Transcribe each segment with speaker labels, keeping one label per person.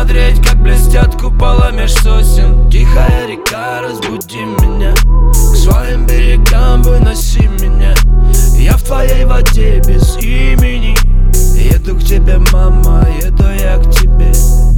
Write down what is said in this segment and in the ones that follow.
Speaker 1: смотреть, как блестят купола меж сосен. Тихая река, разбуди меня, к своим берегам выноси меня. Я в твоей воде без имени. Еду к тебе, мама, еду я к тебе.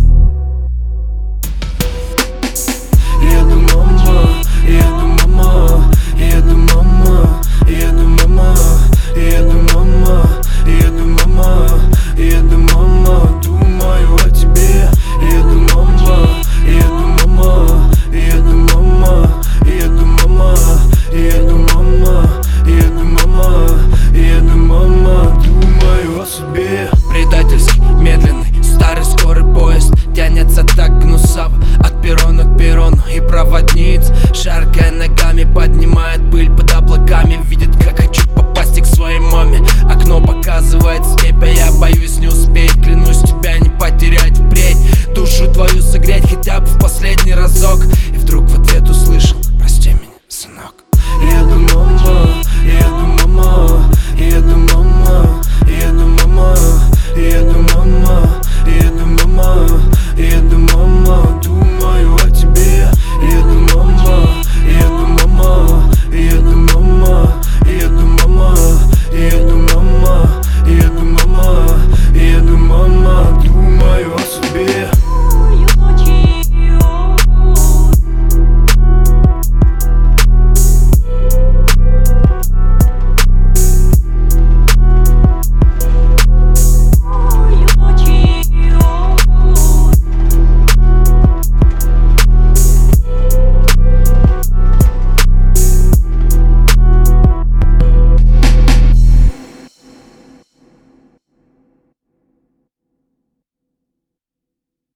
Speaker 1: Еду, мама, еду, мама, еду, мама, еду, мама, еду, мама, еду, мама, еду, мама, думаю о тебе. Еду, мама, еду, мама, еду, мама, еду, мама, еду, мама, еду, мама, еду, мама, думаю о себе. Предательский, медленный, старый скорый поезд тянется так гнусаво от перрона к перрону. И проводниц, шаркая ногами, поднимает пыль под облаками. Видит, как хочу попасть к своей маме. Окно показывает степь, а я боюсь не успеть. Клянусь тебя не потерять впредь, душу твою согреть хотя бы в последний разок. И вдруг в ответ услышал: